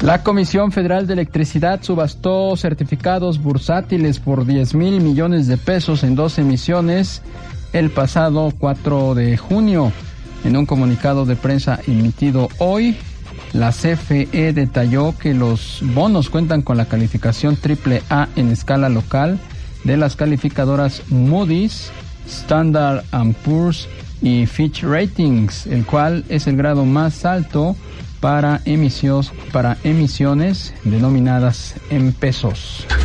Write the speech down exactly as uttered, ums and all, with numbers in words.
La Comisión Federal de Electricidad subastó certificados bursátiles por diez mil millones de pesos en dos emisiones el pasado cuatro de junio. En un comunicado de prensa emitido hoy, la C F E detalló que los bonos cuentan con la calificación triple A en escala local de las calificadoras Moody's, Standard and Poor's y Fitch Ratings, el cual es el grado más alto para emisiones, para emisiones denominadas en pesos.